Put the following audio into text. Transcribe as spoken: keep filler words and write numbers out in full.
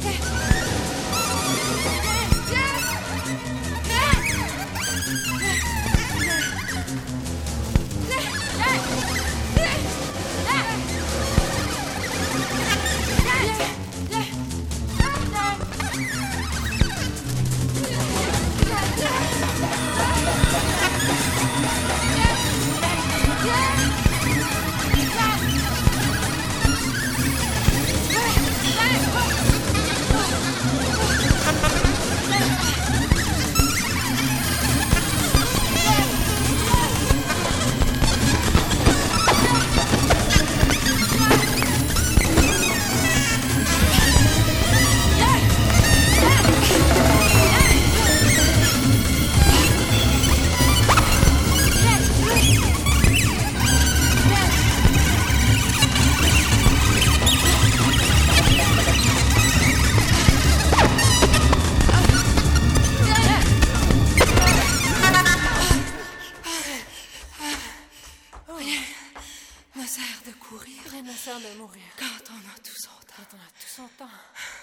Rien ne sert de courir. Rien ne sert de mourir. Quand on a tout son temps. Quand on a tout son temps.